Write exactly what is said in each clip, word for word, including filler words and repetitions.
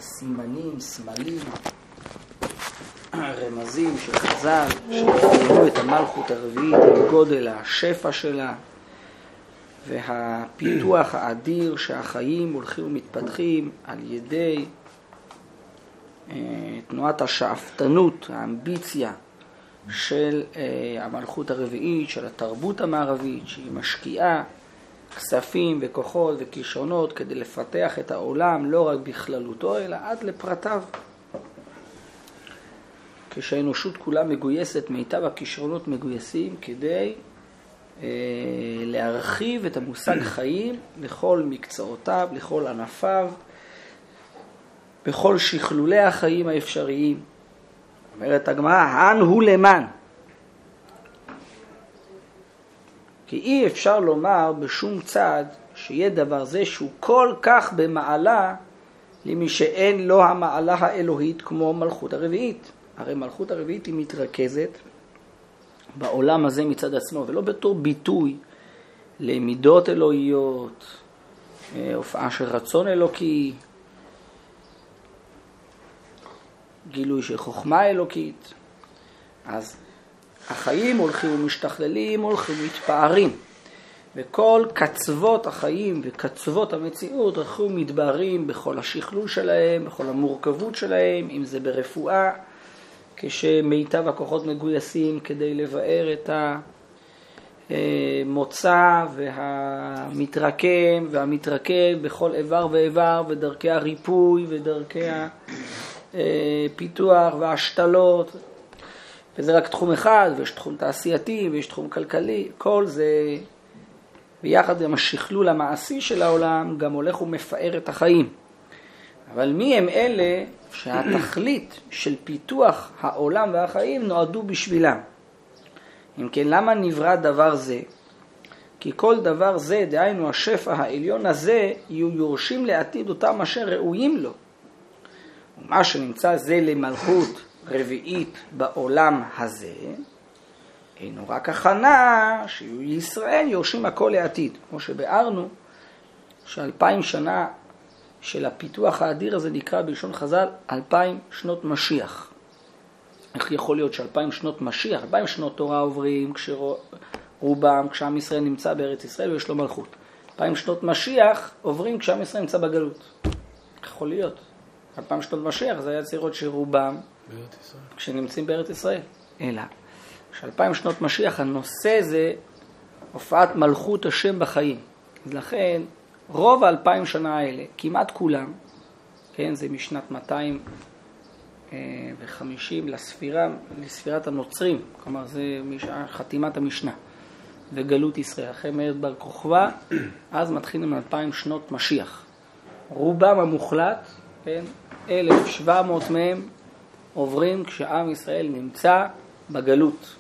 הסימנים, סמלים, רמזים של חז"ל, שפעילו את המלכות הרביעית, את גודל השפע שלה, והפיתוח האדיר שהחיים הולכים ומתפתחים על ידי אה, תנועת השאפתנות, האמביציה של אה, המלכות הרביעית, של התרבות המערבית, שהיא משקיעה כספים וכוחות וכישרונות כדי לפתח את העולם לא רק בכללותו, אלא עד לפרטיו. כשהאנושות כולה מגויסת, מיטב הכישרונות מגויסים כדי אה, להרחיב את המושג חיים לכל מקצועותיו, לכל ענפיו, בכל שכלולי החיים האפשריים. אומרת הגמרא, הן הוא למען. כי אי אפשר לומר בשום צד שיהיה דבר זה שהוא כל כך במעלה למי שאין לו המעלה האלוהית כמו מלכות הרביעית. הרי מלכות הרביעית היא מתרכזת בעולם הזה מצד עצמו, ולא בתור ביטוי למידות אלוהיות, הופעה של רצון אלוקי, גילוי של חוכמה אלוקית. אז החיים הולכים ומשתכללים, הולכים ומתפארים, וכל קצוות החיים וקצוות המציאות הולכים ומתבהרים בכל השכלול שלהם, בכל המורכבות שלהם, אם זה ברפואה, כשמיטב הכוחות מגויסים כדי לבאר את המוצא והמתרקם והמתרקב בכל איבר ואיבר, ודרכי הריפוי ודרכי הפיתוח והשתלות. וזה רק תחום אחד, ויש תחום תעשייתי ויש תחום כלכלי. כל זה ביחד עם השכלול המעשי של העולם גם הולך ומפאר את החיים. אבל מי הם אלה שהתכלית של פיתוח העולם והחיים נועדו בשבילם? אם כן, למה נברא דבר זה? כי כל דבר זה, דהיינו השפע העליון הזה, יהיו יורשים לעתיד אותם אשר ראויים לו. ומה שנמצא זה למלכות רביעית בעולם הזה, אינו רק הכנה שיהיו ישראל יורשים הכל לעתיד. כמו שבארנו, שאלפיים שנה של הפיתוח האדיר הזה נקרא בלשון חז"ל אלפיים שנות משיח. איך יכול להיות שאלפיים שנות משיח, אלפיים שנות תורה עוברים כשרובם, כשעם ישראל נמצא בארץ ישראל ויש לו מלכות. אלפיים שנות משיח עוברים כשעם ישראל נמצא בגלות. איך יכול להיות? אלפיים שנות משיח זה היה צריך להיות שרובם כשנמצאים בארץ ישראל. אלא, שאלפיים שנות משיח הנושא זה הופעת מלכות השם בחיים. אז לכן רוב האלפיים שנה האלה, כמעט כולם, כן, זה משנת מאתיים וחמישים לספירה, לספירת הנוצרים, כלומר זה חתימת המשנה, וגלות ישראל, אחרי מרד בר כוכבא, אז מתחילים אלפיים שנות משיח. רובם המוחלט, כן, אלף שבע מאות מהם עוברים כשעם ישראל נמצא בגלות.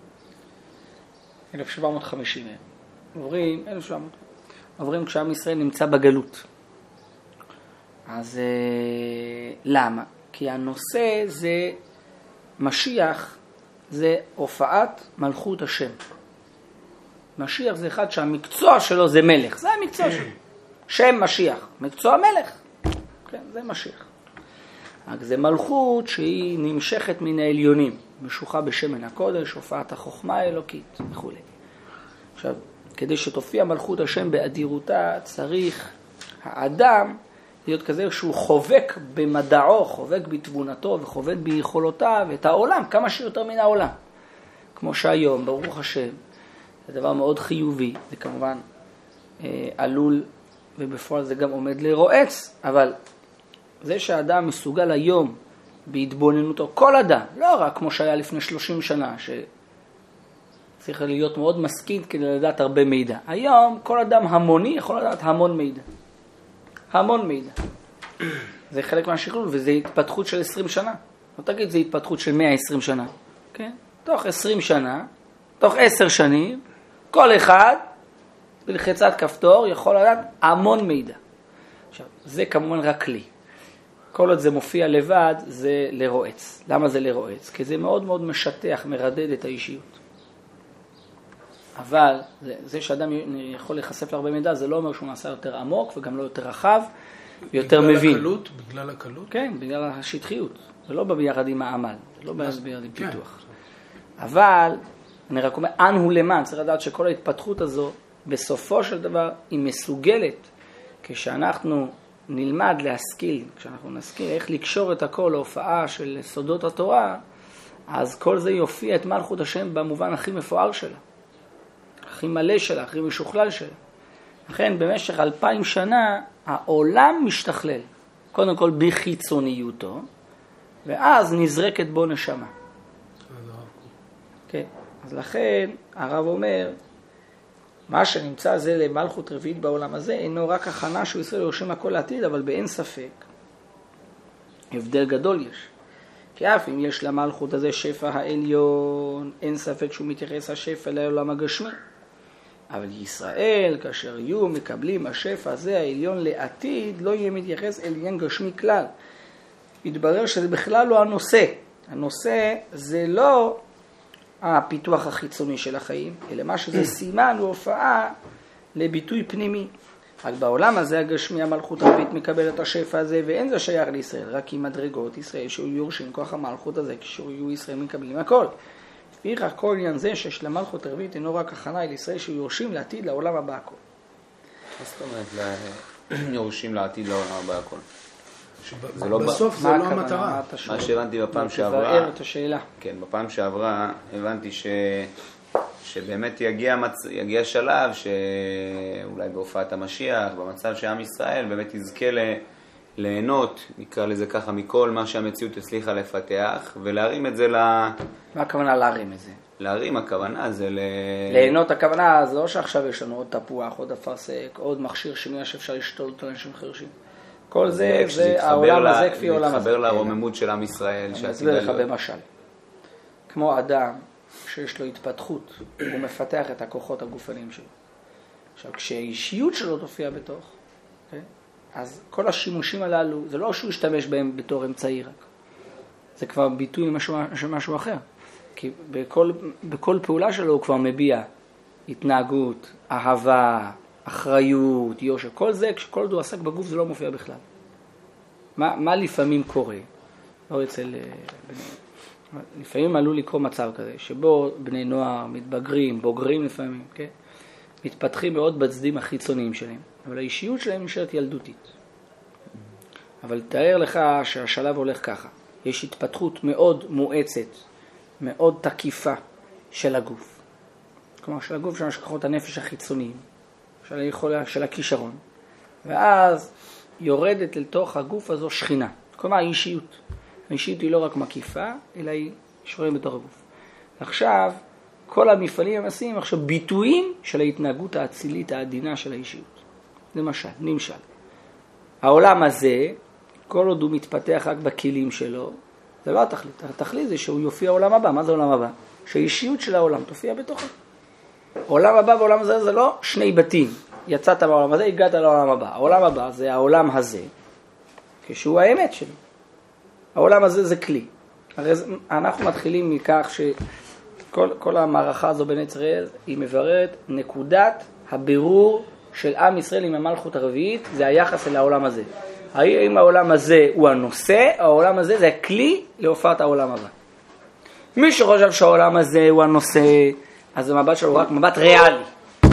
אלף שבע מאות וחמישים מהם. עוברים, אלף שבע מאות. עוברים כשעם ישראל נמצא בגלות. אז אה, למה? כי הנושא זה משיח, זה הופעת מלכות השם. משיח זה אחד שהמקצוע שלו זה מלך, זה המקצוע שלו. שם משיח, מקצוע מלך. כן, זה משיח. רק זה מלכות שהיא נמשכת מן העליונים, משוחה בשמן הקודש, הופעת החוכמה האלוקית וכו'. עכשיו, כדי שתופיע מלכות השם באדירותה, צריך האדם להיות כזה שהוא חובק במדעו, חובק בתבונתו וחובק ביכולותיו את העולם, כמה שיותר מן העולם. כמו שהיום, ברוך השם, זה דבר מאוד חיובי, זה כמובן אה, עלול ובפועל זה גם עומד לרועץ, אבל זה שהאדם מסוגל היום בהתבוננותו, כל אדם, לא רק כמו שהיה לפני שלושים שנה, שצריך להיות מאוד משכיל כדי לדעת הרבה מידע. היום כל אדם המוני יכול לדעת המון מידע. המון מידע. זה חלק מהשכלול, וזה התפתחות של עשרים שנה. לא תגיד, זה התפתחות של מאה ועשרים שנה. כן? תוך עשרים שנה, תוך עשר שנים, כל אחד בלחיצת כפתור יכול לדעת המון מידע. עכשיו, זה כמובן רק כלי. כל עוד זה מופיע לבד, זה לרועץ. למה זה לרועץ? כי זה מאוד מאוד משטח, מרדד את האישיות. אבל זה, זה שאדם יכול להיחשף להרבה מידע, זה לא אומר שהוא נעשה יותר עמוק וגם לא יותר רחב, יותר מבין. בגלל הקלות? בגלל הקלות? כן, בגלל השטחיות. זה לא בא ביחד עם העמל, זה לא בא ביחד עם פיתוח. אבל, אני רק אומר, אן הוא למען, צריך לדעת שכל ההתפתחות הזו, בסופו של דבר, היא מסוגלת, כשאנחנו נלמד להשכיל, כשאנחנו נשכיל איך לקשור את הכל להופעה של סודות התורה, אז כל זה יופיע את מלכות השם במובן הכי מפואר שלה, הכי מלא שלה, הכי משוכלל שלה. לכן במשך אלפיים שנה העולם משתכלל, קודם כל בחיצוניותו, ואז נזרקת בו נשמה. כן, אז לכן הרב אומר, מה שנמצא זה למלכות רביעית בעולם הזה, אינו רק הכנה שהוא ישראל יורשים הכל לעתיד, אבל באין ספק, הבדל גדול יש. כי אף אם יש למלכות הזה שפע העליון, אין ספק שהוא מתייחס השפע לעולם הגשמי. אבל ישראל, כאשר יהיו מקבלים השפע הזה העליון לעתיד, לא יהיה מתייחס אל עניין גשמי כלל. יתברר שזה בכלל לא הנושא. הנושא זה לא הפיתוח החיצוני של החיים, אלא מה שזה סימן והופעה לביטוי פנימי. רק בעולם הזה הגשמי המלכות הרביעית מקבל את השפע הזה, ואין זה שייך לישראל, רק עם מדרגות ישראל שהוא יורשים כוח המלכות הזה, כשיהיו ישראל מקבלים הכל. לפיכך כל עניין זה שיש למלכות הרביעית אינו רק הכנה אל ישראל שהוא יורשים לעתיד לעולם הבא הכל. מה זאת אומרת יורשים לעתיד לעולם הבא הכל? בסוף זה לא המטרה. מה שהבנתי בפעם שעברה, תבאר את השאלה. כן, בפעם שעברה הבנתי ש... שבאמת יגיע, מצ... יגיע שלב שאולי בהופעת המשיח, במצב שעם ישראל באמת יזכה ל... ליהנות, נקרא לזה ככה, מכל מה שהמציאות הצליחה לפתח, ולהרים את זה ל... מה הכוונה להרים את זה? להרים הכוונה זה ל... ליהנות הכוונה, זה לא שעכשיו יש לנו עוד תפוח, עוד אפרסק, עוד מכשיר שמיעה שאפשר לשתול אותו לאנשים חרשים. כל זה, זה העולם הזה כפי העולם הזה. להתחבר לרוממות של עם ישראל. אני אסביר לך במשל. כמו אדם שיש לו התפתחות, הוא מפתח את הכוחות הגופניים שלו. עכשיו, כשהאישיות שלו תופיע בתוך, אז כל השימושים הללו, זה לא שהוא ישתמש בהם בתור אמצעי רק. זה כבר ביטוי למשהו, משהו אחר. כי בכל, בכל פעולה שלו הוא כבר מביע התנהגות, אהבה, אחריות, יושר. כל זה, כשכל זה הוא עסק בגוף, זה לא מופיע בכלל. מה, מה לפעמים קורה? לא אצל בני... לפעמים עלול לקרוא מצב כזה, שבו בני נוער מתבגרים, בוגרים לפעמים, כן? מתפתחים מאוד בצדים החיצוניים שלהם, אבל האישיות שלהם נשארת ילדותית. אבל תאר לך שהשלב הולך ככה. יש התפתחות מאוד מואצת, מאוד תקיפה של הגוף. כלומר, של הגוף של השכחות הנפש החיצוניים, של היכולה, של הכישרון. ואז יורדת לתוך הגוף הזו שכינה. כלומר, האישיות. האישיות היא לא רק מקיפה, אלא היא שוררת בתוך הגוף. עכשיו, כל המפעלים המעשיים עכשיו ביטויים של ההתנהגות האצילית העדינה של האישיות. למשל, נמשל. העולם הזה, כל עוד הוא מתפתח רק בכלים שלו, זה לא התכלית. התכלית זה שהוא יופיע העולם הבא. מה זה העולם הבא? שהאישיות של העולם תופיע בתוכו. העולם הבא והעולם הזה זה לא שני בתים. יצאת מהעולם הזה, הגעת לעולם הבא. העולם הבא זה העולם הזה, כשהוא האמת שלו. העולם הזה זה כלי. הרי אנחנו מתחילים מכך שכל כל המערכה הזו בין ישראל היא מבררת נקודת הבירור של עם ישראל עם המלכות הרביעית, זה היחס אל העולם הזה. האם העולם הזה הוא הנושא, העולם הזה זה הכלי להופעת העולם הבא. מי שחושב שהעולם הזה הוא הנושא, אז המבט שלו רק מבט ריאלי.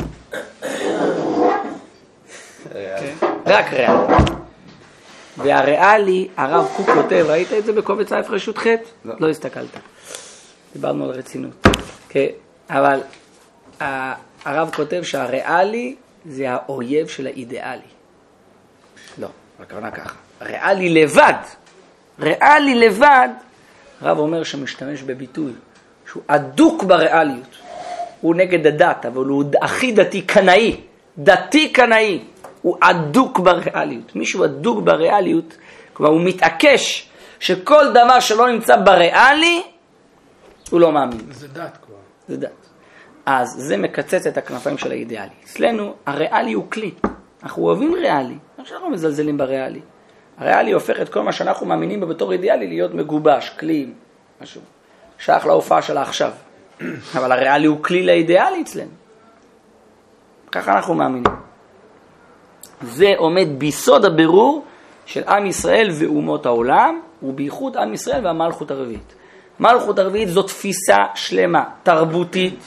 רק ריאלי. והריאלי, הרב קוק כותב, ראית את זה בקובץ א' רשות ח'? לא. לא הסתכלת. דיברנו על רצינות. כן, אבל הרב כותב שהריאלי זה האויב של האידיאלי. לא, הכוונה ככה. ריאלי לבד. ריאלי לבד, הרב אומר שמשתמש בביטוי שהוא עדוק בריאליות. הוא נגד הדת, אבל הוא הכי דתי קנאי. דתי קנאי. הוא עדוק בריאליות. מישהו עדוק בריאליות, כלומר הוא מתעקש שכל דבר שלא נמצא בריאלי, הוא לא מאמין. זה דת כבר. זה דת. אז זה מקצץ את הכנפיים של האידיאלי. אצלנו הריאלי הוא כלי. אנחנו אוהבים ריאלי. אנחנו לא מזלזלים בריאלי. הריאלי הופך את כל מה שאנחנו מאמינים בו בתור אידיאלי להיות מגובש, כלי, משהו. שייך להופעה שלה עכשיו. אבל הריאלי הוא כלי לאידיאלי אצלנו. ככה אנחנו מאמינים. זה עומד ביסוד הבירור של עם ישראל ואומות העולם, ובייחוד עם ישראל והמלכות הרביעית. מלכות הרביעית זו תפיסה שלמה, תרבותית,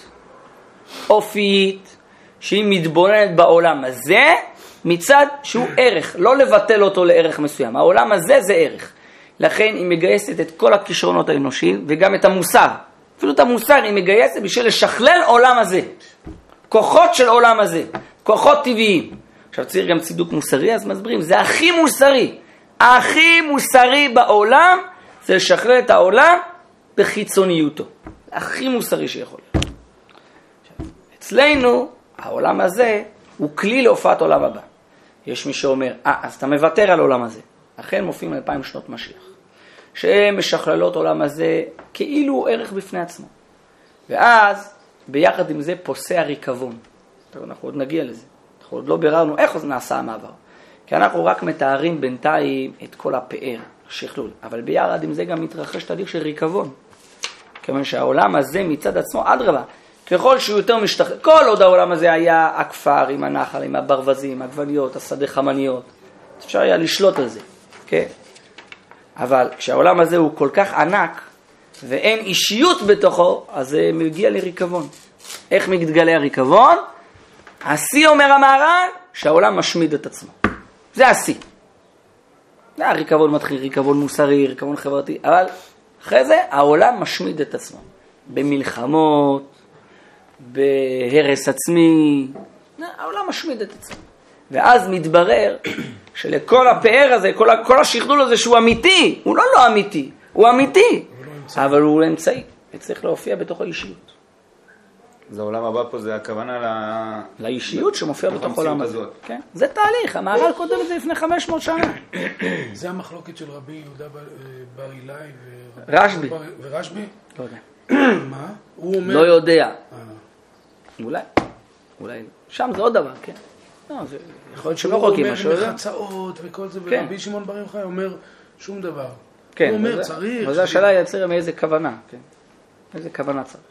אופיית, שהיא מתבוננת בעולם הזה, מצד שהוא ערך, לא לבטל אותו לערך מסוים. העולם הזה זה ערך. לכן היא מגייסת את כל הכישרונות האנושיים, וגם את המוסר. אפילו את המוסר היא מגייסת בשביל לשכלל עולם הזה. כוחות של עולם הזה, כוחות טבעיים. עכשיו צריך גם צידוק מוסרי, אז מסברים, זה הכי מוסרי. הכי מוסרי בעולם, זה לשכלל את העולם בחיצוניותו. הכי מוסרי שיכול להיות. אצלנו, העולם הזה הוא כלי להופעת עולם הבא. יש מי שאומר, אה, אז אתה מוותר על עולם הזה. אכן מופיעים אלפיים שנות משיח. שהן משכללות עולם הזה כאילו הוא ערך בפני עצמו. ואז, ביחד עם זה, פוסע ריקבון. אנחנו עוד נגיע לזה. אנחנו עוד לא ביררנו איך זה נעשה המעבר. כי אנחנו רק מתארים בינתיים את כל הפאר, השכלול. אבל ביחד עם זה גם מתרחש תהליך של ריקבון. כיוון שהעולם הזה מצד עצמו, אדרבה, ככל שהוא יותר משתחרר, כל עוד העולם הזה היה הכפר עם הנחל, עם הברווזים, הגווניות, השדה חמניות, אפשר היה לשלוט על זה, כן? אבל כשהעולם הזה הוא כל כך ענק, ואין אישיות בתוכו, אז זה מגיע לריקבון. איך מתגלה הריקבון? השיא אומר המהר"ל, שהעולם משמיד את עצמו. זה השיא. זה הריקבון מתחיל, ריקבון מוסרי, ריקבון חברתי, אבל אחרי זה העולם משמיד את עצמו. במלחמות, בהרס עצמי, העולם משמיד את עצמו. ואז מתברר שלכל הפאר הזה, כל, כל השכלול הזה שהוא אמיתי, הוא לא לא אמיתי, הוא אמיתי, אבל הוא אמצעי, וצריך להופיע בתוך האישיות. זה העולם הבא פה, זה הכוונה ל... לאישיות שמופיע בתוך העולם הזה. כן? זה תהליך, המהר"ל כותב את זה לפני חמש מאות שנה. זה המחלוקת של רבי יהודה בר אילאי רשב"י. ורשב"י? לא יודע. מה? הוא אומר... לא יודע. אולי, אולי. שם זה עוד דבר, כן. לא, זה יכול להיות שלא רוקים משהו. הוא אומר מחצאות וכל זה, ורבי שמעון בר יוחאי אומר שום דבר. כן. הוא אומר צריך... אבל זה השאלה יצר מאיזה כוונה, כן. איזה כוונה צריך.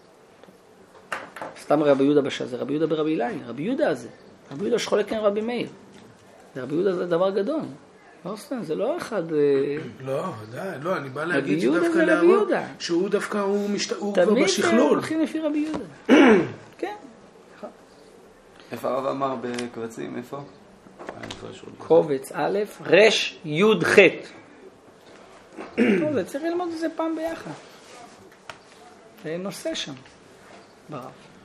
סתם רבי יהודה בשעה, זה רבי יהודה ברבי אילאי, רבי יהודה הזה. רבי יהודה שחולק עם רבי מאיר. רבי יהודה זה דבר גדול. לא סתם, זה לא אחד... לא, די, לא, אני בא להגיד שדווקא להראות שהוא דווקא, הוא כבר בשכלול. תמיד הולכים לפי רבי יהודה. כן. איפה הרב אמר בקבצים, איפה? קובץ א', רש י' ח'. טוב, זה צריך ללמוד את זה פעם ביחד. זה נושא שם. ברב.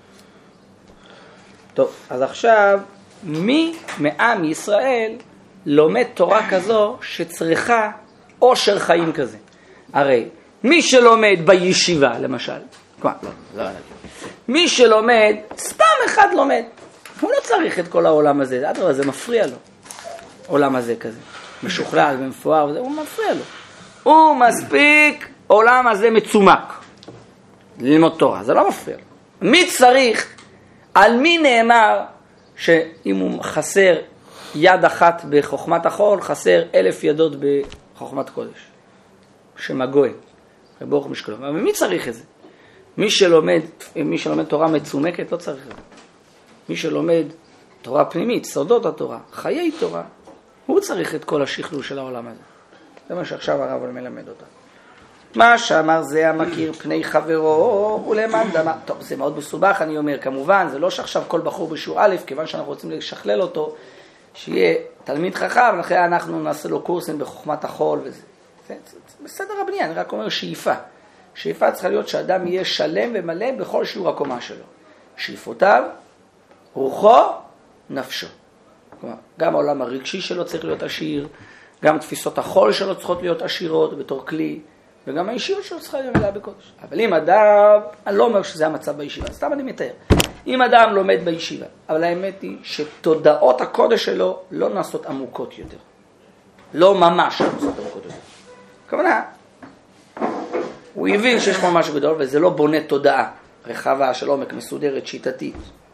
טוב, אז עכשיו, מי מעם ישראל לומד תורה כזו שצריכה עושר חיים כזה? הרי מי שלומד בישיבה, למשל, כמה, לא, לא, לא. מי שלומד, סתם אחד לומד. הוא לא צריך את כל העולם הזה, זה, זה מפריע לו. עולם הזה כזה, משוכלל ומפואר, וזה, הוא מפריע לו. הוא מספיק עולם הזה מצומק. ללמוד תורה, זה לא מפריע לו. מי צריך, על מי נאמר שאם הוא חסר יד אחת בחוכמת החול, חסר אלף ידות בחוכמת קודש. שם הגוי, ברוך משקלו. אבל מי צריך את זה? מי שלומד, מי שלומד תורה מצומקת לא צריך את זה. מי שלומד תורה פנימית, סודות התורה, חיי תורה, הוא צריך את כל השכלול של העולם הזה. זה מה שעכשיו הרב מלמד אותה. מה שאמר זה המכיר פני חברו ולמאן דמה. טוב, זה מאוד מסובך, אני אומר, כמובן, זה לא שעכשיו כל בחור בשיעור א', כיוון שאנחנו רוצים לשכלל אותו, שיהיה תלמיד חכם, לכן אנחנו נעשה לו קורסים בחוכמת החול וזה. זה, זה, זה בסדר הבנייה, אני רק אומר שאיפה. שאיפה צריכה להיות שאדם יהיה שלם ומלא בכל שיעור הקומה שלו. שאיפותיו, רוחו, נפשו. כלומר, גם העולם הרגשי שלו צריך להיות עשיר, גם תפיסות החול שלו צריכות להיות עשירות בתור כלי, וגם האישיות שלו צריכה להיות מלאה בקודש. אבל אם אדם, אני לא אומר שזה המצב בישיבה, סתם אני מתאר. אם אדם לומד בישיבה, אבל האמת היא שתודעות הקודש שלו לא נעשות עמוקות יותר. לא ממש נעשות עמוקות יותר. כמובן, הוא הבין שיש פה משהו גדול, וזה לא בונה תודעה רחבה של עומק מסודרת, שיטתית.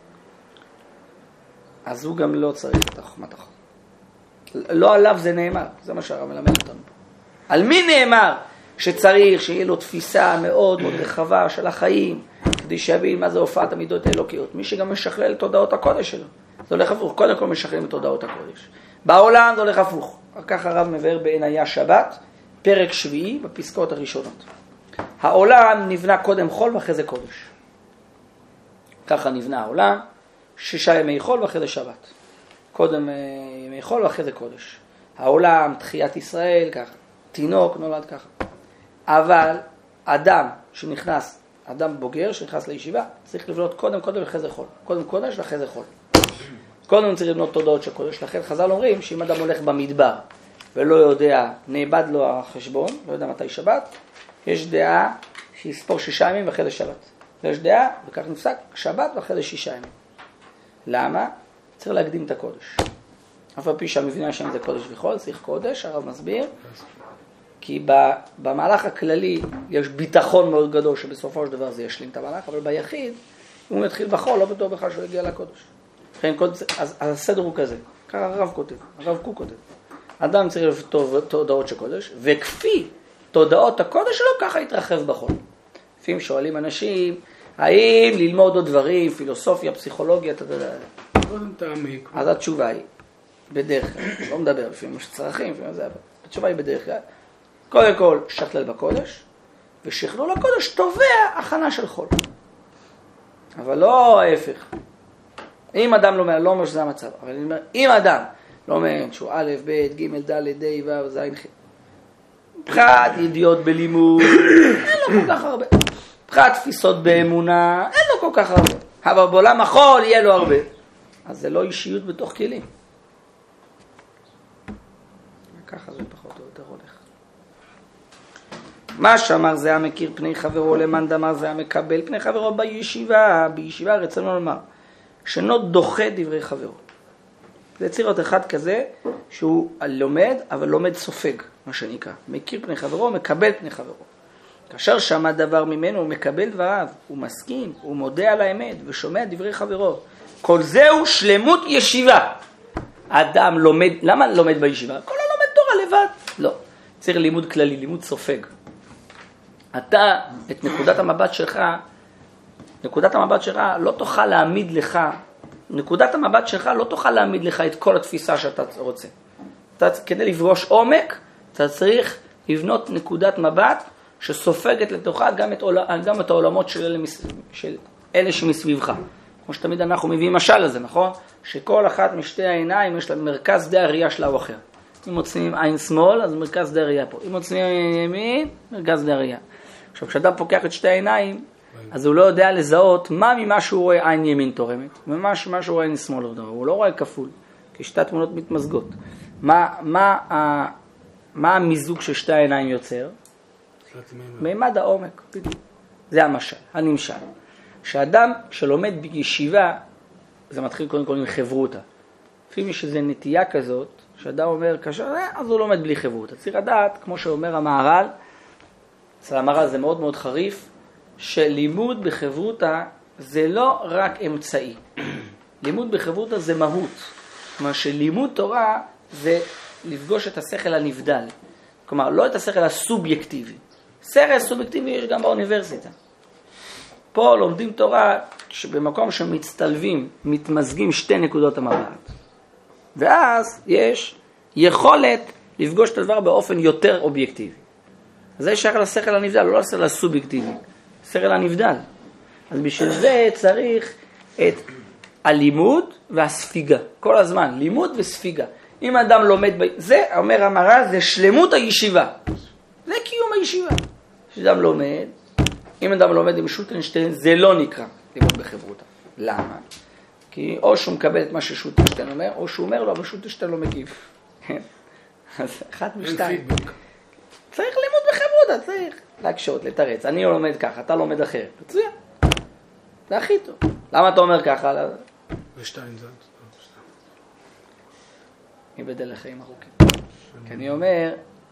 אז הוא גם לא צריך את החוכמת החול. לא עליו זה נאמר, זה מה שהרב מלמד אותנו פה. על מי נאמר שצריך שיהיה לו תפיסה מאוד מאוד רחבה של החיים, כדי שיבין מה זה הופעת המידות האלוקיות. מי שגם משכלל את תודעות הקודש שלו. זה הולך עבור, קודם כל משכללים את תודעות הקודש. בעולם זה הולך הפוך. ככה הרב מבאר בעיניה שבת, פרק שביעי בפסקאות הראשונות. העולם נבנה קודם חול ואחרי זה קודש. ככה נבנה העולם, שישה ימי חול ואחרי זה שבת. קודם ימי חול ואחרי זה קודש. העולם, תחיית ישראל, ככה. תינוק נולד ככה. אבל אדם שנכנס, אדם בוגר שנכנס לישיבה, צריך לבנות קודם קודם ואחרי זה חול. קודם קודש ואחרי זה חול. קודם צריך לבנות תודעות של קודש. לכן חז"ל אומרים שאם אדם הולך במדבר ולא יודע, נאבד לו החשבון, לא יודע מתי שבת, יש דעה שיספור שישה ימים ואחרי זה שבת. ויש דעה, וכך נפסק, שבת ואחרי זה שישה ימים. למה? צריך להקדים את הקודש. אף על פי שהמבנה שם זה קודש וחול, צריך קודש, הרב מסביר. כי במהלך הכללי יש ביטחון מאוד גדול שבסופו של דבר זה ישלים את המהלך, אבל ביחיד, אם הוא יתחיל בחול, לא בטוח בכלל שהוא יגיע לקודש. אז, אז הסדר הוא כזה, ככה הרב כותב, הרב קוק כותב. אדם צריך לפתור תודעות של קודש, וכפי תודעות הקודש שלו, ככה יתרחב בחול. לפעמים שואלים אנשים, האם ללמוד עוד דברים, פילוסופיה, פסיכולוגיה, אתה יודע. אז התשובה היא, בדרך כלל, לא מדבר, לפעמים יש צרכים, לפעמים זה, התשובה היא בדרך כלל. קודם כל, שכלל בקודש, ושכלול הקודש תובע הכנה של חול. אבל לא ההפך. אם אדם לא אומר, לא אומר שזה המצב, אבל אני אומר, אם אדם לא אומר שהוא א', ב', ג', ד', ד', ו', ז', ח', פחת ידיעות בלימוד, אין לו כל כך הרבה. פחת תפיסות באמונה, אין לו כל כך הרבה. אבל בעולם החול יהיה לו הרבה. אז זה לא אישיות בתוך כלים. ככה זה פחות או יותר הולך. מה שאמר זה המכיר פני חברו, למאן דאמר זה המקבל פני חברו בישיבה. בישיבה רצינו לומר, שאינו דוחה דברי חברו. זה צריך להיות אחד כזה שהוא לומד, אבל לומד סופג, מה שנקרא. מכיר פני חברו, מקבל פני חברו. כאשר שמע דבר ממנו, הוא מקבל דבריו, הוא מסכים, הוא מודה על האמת ושומע דברי חברו. כל זהו שלמות ישיבה. אדם לומד, למה לומד בישיבה? כל הלומד תורה לבד. לא, צריך לימוד כללי, לימוד סופג. אתה, את נקודת המבט שלך, נקודת המבט שלך לא תוכל להעמיד לך, נקודת המבט שלך לא תוכל להעמיד לך את כל התפיסה שאתה רוצה. אתה, כדי לפגוש עומק, אתה צריך לבנות נקודת מבט שסופגת לתוכה גם את, עול, גם את העולמות של אלה, של אלה שמסביבך. כמו שתמיד אנחנו מביאים משל לזה, נכון? שכל אחת משתי העיניים יש לה מרכז די הראייה שלה או אחר. אם מוצאים עין שמאל, אז מרכז די הראייה פה. אם מוצאים ימין, מרכז די הראייה. עכשיו, כשאדם פוקח את שתי העיניים, אז הוא לא יודע לזהות מה ממה שהוא רואה עין ימין תורמת, ומה מה שהוא רואה עין שמאל לא תורמת. הוא לא רואה כפול, כי שתי התמונות מתמזגות. מה, מה, מה, מה המיזוג של שתי העיניים יוצר? מימד העומק, בדיוק. זה המשל, הנמשל. שאדם שלומד בישיבה, זה מתחיל קודם כל עם חברותה. לפעמים יש איזו נטייה כזאת, שאדם אומר, כאשר, אז הוא לומד בלי חברותה. צריך לדעת, כמו שאומר המהר"ל, אצל המהר"ל זה מאוד מאוד חריף, שלימוד בחברותה זה לא רק אמצעי. לימוד בחברותה זה מהות. כלומר, שלימוד תורה זה לפגוש את השכל הנבדל. כלומר, לא את השכל הסובייקטיבי. שכל סובייקטיבי יש גם באוניברסיטה. פה לומדים תורה שבמקום שמצטלבים, מתמזגים שתי נקודות המבט. ואז יש יכולת לפגוש את הדבר באופן יותר אובייקטיבי. זה שייך לשכל הנבדל, לא לשכל הסובייקטיבי. שכל הנבדל. אז בשביל זה צריך את הלימוד והספיגה. כל הזמן, לימוד וספיגה. אם אדם לומד, ב... זה, אומר המהר"ל, זה שלמות הישיבה. זה קיום הישיבה. כשאדם לומד, אם אדם לומד עם שוטנשטיין, זה לא נקרא לימוד בחברותה. למה? כי או שהוא מקבל את מה ששוטנשטיין אומר, או שהוא אומר לו, אבל שוטנשטיין לא מגיב. אז אחת משתיים. צריך לימוד בחברותה, צריך להקשות, לתרץ. אני לומד ככה, אתה לומד אחרת. תצביע. זה הכי טוב. למה אתה אומר ככה? ושתיים זה. ייבדל לחיים ארוכים. כי אני אומר,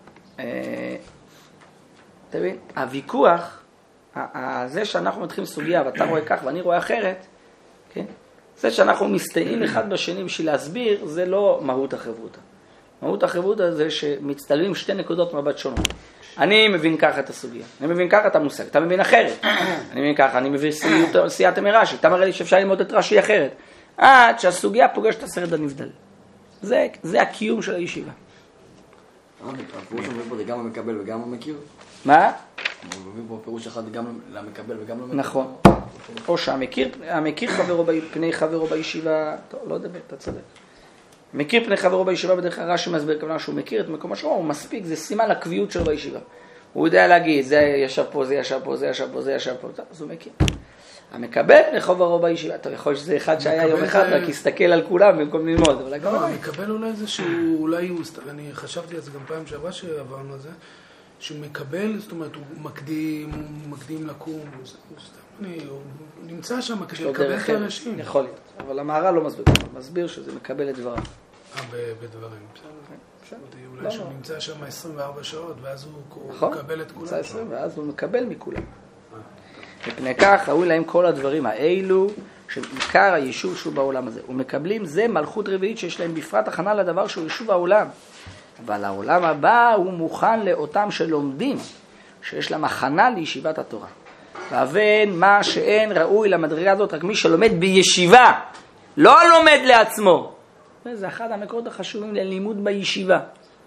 תבין, הוויכוח, זה שאנחנו מתחילים סוגיה, ואתה רואה כך ואני רואה אחרת, זה שאנחנו מסתייעים אחד בשני בשביל להסביר, זה לא מהות החברותה. מהות החברותה זה שמצטלבים שתי נקודות מבט שונות. אני מבין ככה את הסוגיה, אני מבין ככה את המושג, אתה מבין אחרת. אני מבין ככה, אני מבין סייעתא מרש"י, אתה מראה לי שאפשר ללמוד את רש"י אחרת. עד שהסוגיה פוגשת את הסרט הנבדל. זה, זה הקיום של הישיבה. הפירוש אומר פה זה גם המקבל וגם המכיר? מה? אומרים פה פירוש אחד גם למקבל וגם למכיר? נכון. או שהמכיר, המכיר חברו פני חברו בישיבה, טוב, לא יודע, אתה צודק. מכיר פני חברו בישיבה בדרך כלל רש"י מסביר כמובן שהוא מכיר את מקום השורה, הוא מספיק, זה סימן לקביעות שלו בישיבה. הוא יודע להגיד, זה ישב פה, זה ישב פה, זה ישב פה, זה ישב פה, אז הוא מכיר. המקבל פני חברו בישיבה, אתה יכול שזה אחד שהיה יום אחד, רק יסתכל על כולם במקום ללמוד. לא, המקבל אולי זה שהוא, אולי הוא, אני חשבתי על זה גם פעם שעברה שעברנו על זה, שהוא מקבל, זאת אומרת, הוא מקדים, הוא מקדים לקום, הוא נמצא שם כדי לקבל את האנשים. יכול להיות, אבל המהר"ל לא מסביר, הוא מסביר שזה מקבל את דבריו. אה, בדברים, בסדר. אולי שהוא נמצא שם עשרים וארבע שעות, ואז הוא מקבל את כולם. ואז הוא מקבל מכולם. מפני כך ראוי להם כל הדברים האלו של עיקר היישוב שהוא בעולם הזה. ומקבלים זה מלכות רביעית שיש להם בפרט הכנה לדבר שהוא יישוב העולם. אבל העולם הבא הוא מוכן לאותם שלומדים, שיש להם הכנה לישיבת התורה. ואבן מה שאין ראוי למדרגה הזאת, רק מי שלומד בישיבה, לא לומד לעצמו. זה אחד המקורות החשובים ללימוד בישיבה.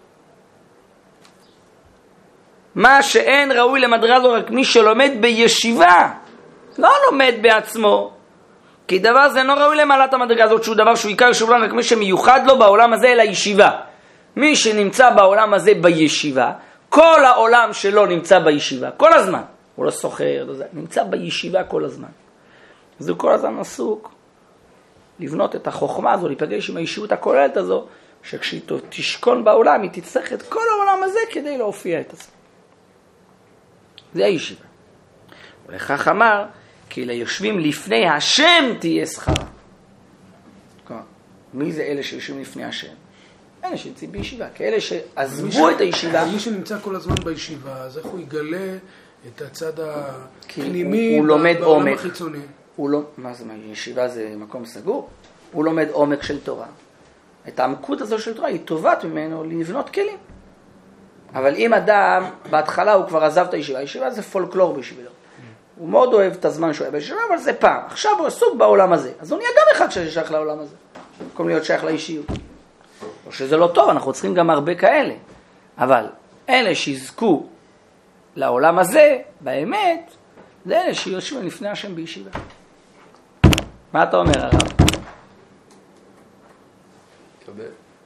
מה שאין ראוי למדרגה הזאת, רק מי שלומד בישיבה, לא לומד בעצמו. כי דבר זה לא ראוי למעלת המדרגה הזאת, שהוא דבר שהוא עיקר יישוב עולם, רק מי שמיוחד לו בעולם הזה אל הישיבה. מי שנמצא בעולם הזה בישיבה, כל העולם שלו נמצא בישיבה, כל הזמן. הוא לא סוחר, לא זה, נמצא בישיבה כל הזמן. אז הוא כל הזמן עסוק לבנות את החוכמה הזו, להיפגש עם הישיבות הכוללת הזו, שכשהיא תשכון בעולם, היא תצטרך את כל העולם הזה כדי להופיע את עצמו. זה הישיבה. ולכך אמר, כי ליושבים לפני השם תהיה שכרה. מי זה אלה שיושבים לפני השם? אלה שנמצאים בישיבה, כאלה שעזבו את הישיבה. מי שנמצא כל הזמן בישיבה, אז איך הוא יגלה את הצד הפנימי בעולם החיצוני? הוא לא, מה זה, ישיבה זה מקום סגור? הוא לומד עומק של תורה. את העמקות הזו של תורה היא טובת ממנו לבנות כלים. אבל אם אדם, בהתחלה הוא כבר עזב את הישיבה, הישיבה זה פולקלור בשבילו. הוא מאוד אוהב את הזמן שהוא היה בישיבה, אבל זה פעם. עכשיו הוא עסוק בעולם הזה. אז הוא נהיה גם אחד ששייך לעולם הזה. במקום להיות שייך לאישיות. או שזה לא טוב, אנחנו צריכים גם הרבה כאלה. אבל אלה שיזכו לעולם הזה, באמת, זה אלה שיושבים לפני השם בישיבה. מה אתה אומר, הרב? מקבל.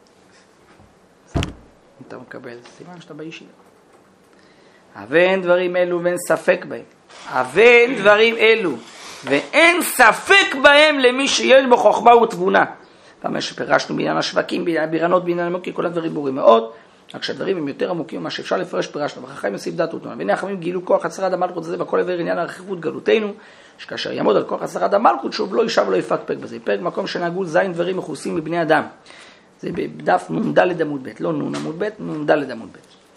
אתה מקבל, סימן שאתה בישיבה. ואין דברים אלו ואין ספק בהם. ואין דברים אלו ואין ספק בהם למי שיש בו חוכמה ותבונה. פעם שפרשנו בעניין השווקים, בעניין הבירנות, בעניין המוקי, כל הדברים ברורים מאוד. רק שהדברים הם יותר עמוקים ממה שאפשר לפרש פרשנו. וחכמים יוסיף דעת אותנו. והנה החכמים גילו כוח הצרת המלכות הזה בכל עבר עניין הרחיבות גלותנו, שכאשר יעמוד על כוח הצרת המלכות, שוב לא יישב ולא יפקפק בזה. פרק מקום שנהגו זין דברים מכוסים מבני אדם. זה בדף נ"ד עמוד ב', לא נ' עמוד ב', נ"ד עמוד ב'.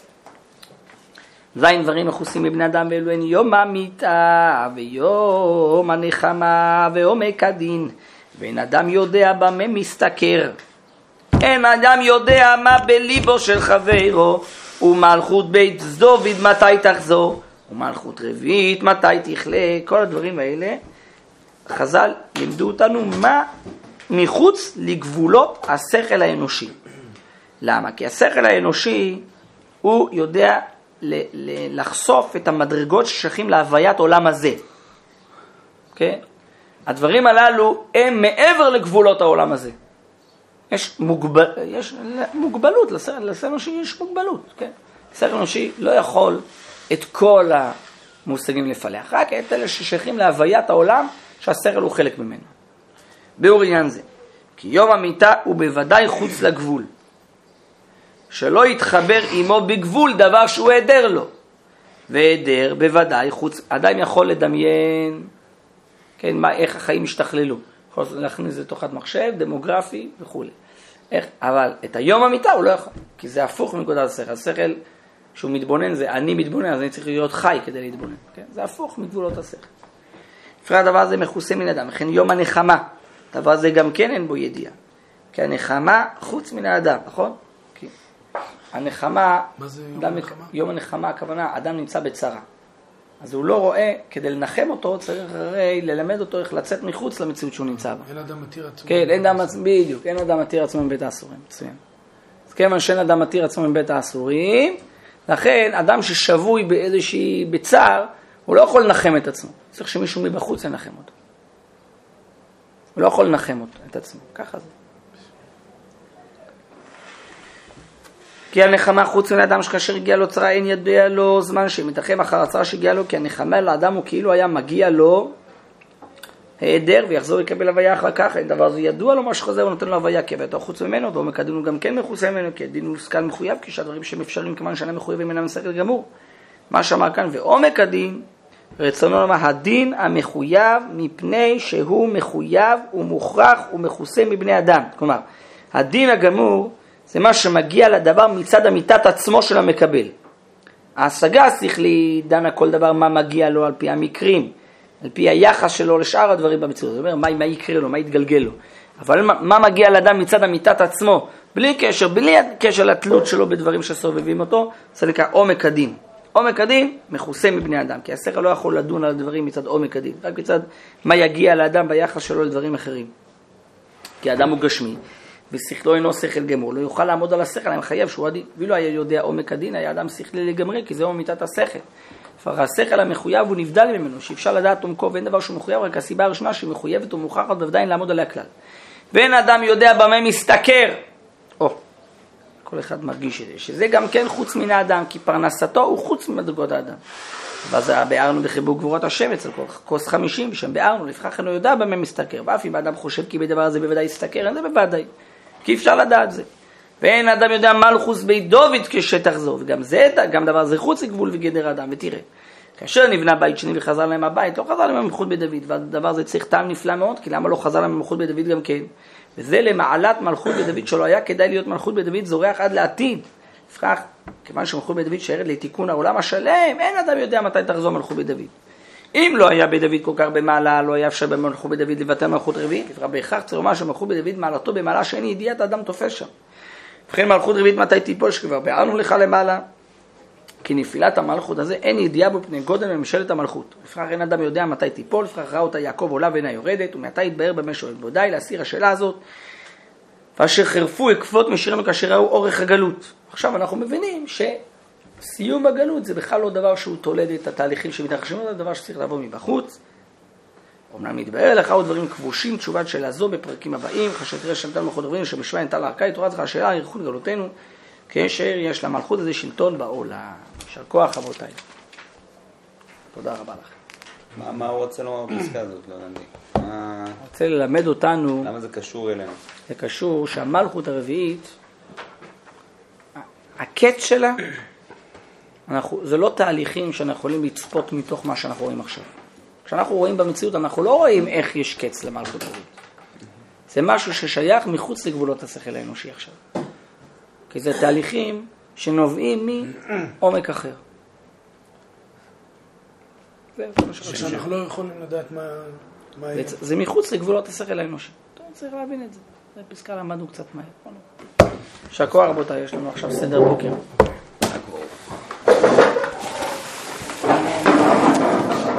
זין דברים מכוסים מבני אדם ואלו הן יום המיתה ויום הנחמה ועומק הדין. ואין אדם יודע במה מסתכר. אין אדם יודע מה בליבו של חברו. ומלכות בית דוד מתי תחזור. ומלכות רביעית מתי תכלה. כל הדברים האלה חז"ל לימדו אותנו מה מחוץ לגבולות השכל האנושי. למה? כי השכל האנושי הוא יודע לחשוף את המדרגות ששייכים להוויית עולם הזה. אוקיי? הדברים הללו הם מעבר לגבולות העולם הזה. יש, מוגבל, יש מוגבלות, לשכל האנושי יש מוגבלות. כן? השכל האנושי לא יכול את כל המושגים לפלח, רק את אלה ששייכים להוויית העולם שהשכל הוא חלק ממנו. באור עניין זה, כי יום המיטה הוא בוודאי חוץ לגבול. שלא יתחבר עמו בגבול דבר שהוא היעדר לו. והיעדר בוודאי חוץ, עדיין יכול לדמיין, כן, מה, איך החיים משתכללו. יכול להכניס לתוכת מחשב, דמוגרפי וכו'. איך, אבל את היום המיטה הוא לא יכול, כי זה הפוך מנקודת השכל. השכל, שהוא מתבונן, זה אני מתבונן, אז אני צריך להיות חי כדי להתבונן. כן? זה הפוך מגבולות השכל. לפני הדבר הזה מכוסה מן אדם, לכן יום הנחמה, הדבר הזה גם כן אין בו ידיעה. כי הנחמה חוץ מן האדם, נכון? כי הנחמה, מה זה יום אדם, הנחמה? יום הנחמה, הכוונה, אדם נמצא בצרה. אז הוא לא רואה, כדי לנחם אותו, צריך הרי ללמד אותו איך לצאת מחוץ למציאות שהוא נמצא בה. אין אדם מתיר עצמו. כן, אין אדם, בדיוק, אין אדם מתיר עצמו מבית האסורים, מצוין. אז כיוון שאין אדם מתיר עצמו מבית האסורים, לכן אדם ששבוי באיזושהי בצער, הוא לא יכול לנחם את עצמו. צריך שמישהו מבחוץ לנחם אותו. הוא לא יכול לנחם אותו, את עצמו, ככה זה. כי הנחמה חוץ מן האדם שכאשר הגיע לו צרה אין ידוע לו זמן שמתחם אחר הצרה שהגיע לו, כי הנחמה לאדם הוא כאילו היה מגיע לו היעדר ויחזור יקבל הוויה אחר כך, אין דבר זה ידוע לו מה שחוזר ונותן לו הוויה כי הווייתו חוץ ממנו ועומק הדין הוא גם כן מחוץ ממנו כי הדין הוא סקל מחויב כי שהדברים שהם אפשרים כמובן שאינם מחויבים אינם שכל גמור. מה שאמר כאן ועומק הדין רצונו לומר הדין המחויב מפני שהוא מחויב ומוכרח ומכוסה מבני אדם. כלומר הדין הגמור זה מה שמגיע לדבר מצד אמיתת עצמו של המקבל. ההשגה השכלית דנה כל דבר מה מגיע לו על פי המקרים, על פי היחס שלו לשאר הדברים במציאות. זאת אומרת, מה, מה יקרה לו, מה יתגלגל לו. אבל מה, מה מגיע לאדם מצד אמיתת עצמו, בלי קשר, בלי קשר לתלות שלו בדברים שסובבים אותו, זה נקרא עומק הדין. עומק הדין מכוסה מבני אדם, כי השכל לא יכול לדון על הדברים מצד עומק הדין, רק מצד מה יגיע לאדם ביחס שלו לדברים אחרים. כי האדם הוא גשמי. ושכלו אינו שכל גמור, לא יוכל לעמוד על השכל, אני מחייב שהוא עדין, ואילו היה יודע עומק הדין, היה אדם שכלי לגמרי, כי זהו אמיתת השכל. השכל המחויב הוא נבדל ממנו, שאפשר לדעת עומקו, ואין דבר שהוא מחויב, רק הסיבה הראשונה שהיא מחויבת ומוכרחת בוודאי לעמוד עליה כלל. ואין אדם יודע במה מסתכר, או, כל אחד מרגיש את זה, שזה גם כן חוץ מן האדם, כי פרנסתו הוא חוץ ממדרגות האדם. ואז ביארנו בחיבור גבורות השם אצל כוס חמישים, בשם ביארנו, לפחך אינו יודע במה מסתכר, ואף אם האדם חושב כי בדבר הזה בוודאי יסתכר, אין זה בוודאי. כי אפשר לדעת זה. ואין אדם יודע מלכוס בית דוד כשתחזור, וגם זה, גם דבר זה חוץ לגבול וגדר האדם, ותראה. כאשר נבנה בית שני וחזר להם הבית, לא חזר להם המלכות בית דוד, והדבר הזה צריך טעם נפלא מאוד, כי למה לא חזר להם המלכות בית דוד גם כן? וזה למעלת מלכות בית דוד שלא היה כדאי להיות מלכות בית דוד זורח עד לעתיד. לפחך, כיוון שמלכות בית דוד שערד לתיקון העולם השלם, אין אדם יודע מתי תחזור מלכות בית דוד. אם לא היה בית דוד כל כך במעלה, לא היה אפשר במלכות בית דוד לבטל מלכות רביעית, לפרע בהכרח צריך לומר שמלכות בית דוד מעלתו במעלה שאין ידיעת האדם תופס שם. ובכן מלכות רביעית מתי תיפול שכבר ביארנו לך למעלה, כי נפילת המלכות הזה אין ידיעה בפני גודל מממשלת המלכות. לפרח אין אדם יודע מתי תיפול, לפרח ראה אותה יעקב עולה ואינה יורדת, ומתי יתבהר במה שואל. בוודאי להסיר השאלה הזאת, ואשר חרפו עקבות משירים כאשר ראו אורך הגלות. עכשיו אנחנו מבינים ש סיום הגלות זה בכלל לא דבר שהוא תולד את התהליכים שמתרחשים, זה דבר שצריך לבוא מבחוץ. אומנם מתבהר לך עוד דברים כבושים, תשובת שאלה זו בפרקים הבאים, חשב תראה שנתן מלכות רבינו שבשווה נתן לארכאי, תורה זכה השאלה, ירחו לגלותנו, כאשר יש למלכות הזה שלטון בעולם. יישר כוח רבותיי. תודה רבה לך. מה, מה הוא רוצה לומר בפסקה הזאת? לא הבנתי. מה... רוצה ללמד אותנו... למה זה קשור אלינו? זה קשור שהמלכות הרביעית, הקץ שלה, אנחנו, זה לא תהליכים שאנחנו יכולים לצפות מתוך מה שאנחנו רואים עכשיו. כשאנחנו רואים במציאות, אנחנו לא רואים איך יש קץ למלכות הרביעית. זה משהו ששייך מחוץ לגבולות השכל האנושי עכשיו. כי זה תהליכים שנובעים מעומק אחר. זה, זה שאנחנו לא יכולים לדעת מה... מה זה, זה מחוץ לגבולות השכל האנושי. צריך להבין את זה. זה פסקה למדנו קצת מהר. שקוע רבותיי, יש לנו עכשיו סדר בוקר.